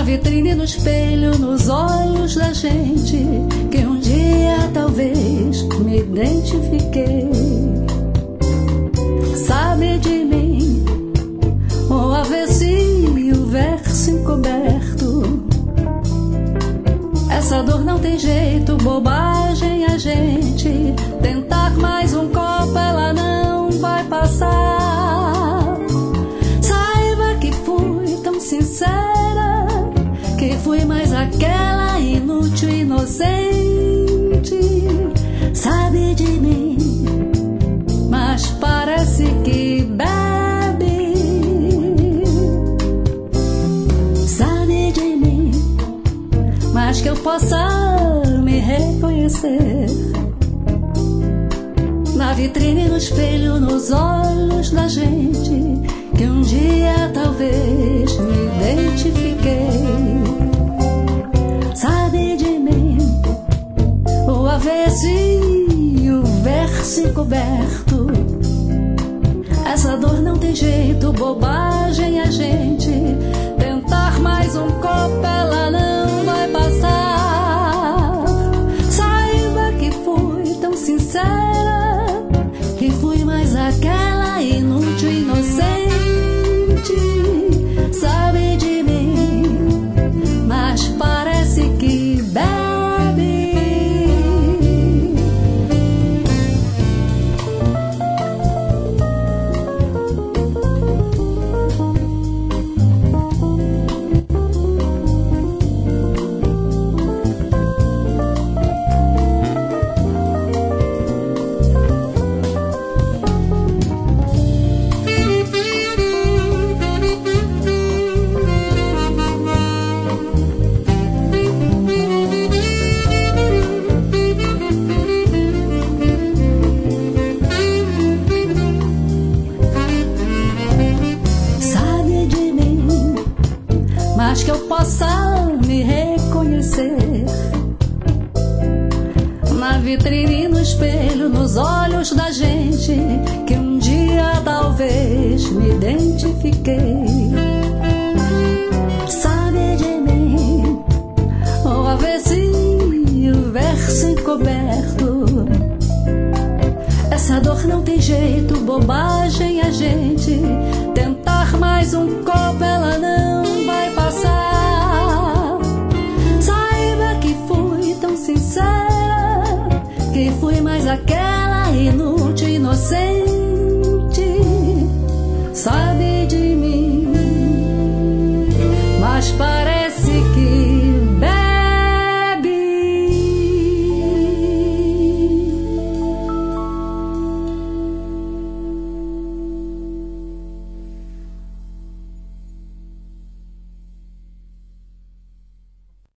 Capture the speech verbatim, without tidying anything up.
vitrine, no espelho, nos olhos da gente, que um dia talvez me identifiquei. Sabe de mim, o avesso e o verso encoberto. Essa dor não tem jeito, bobagem a gente tentar mais um copo, ela não vai passar. Saiba que fui tão sincera, que fui mais aquela inútil, inocente. Sabe de mim, mas parece que bebe. Sabe de mim, mas que eu possa me reconhecer. Na vitrine, no espelho, nos olhos da gente, que um dia talvez me identifiquei. Sabe de mim, o avesso e o verso encoberto. Essa dor não tem jeito, bobagem a gente tentar mais um copo, ela não vai passar. Saiba que fui tão sincera, que fui mais aquela inútil, inocente. Sabe de mim, mas parece que bebe. Que eu possa me reconhecer. Na vitrine, no espelho, nos olhos da gente, que um dia talvez me identifiquei. Sabe de mim, o avesso e o verso encoberto. Essa dor não tem jeito, bobagem a gente tentar mais um copo, ela não vai passar. Saiba que fui tão sincera, que fui mais aquela inútil, inocente. Sabe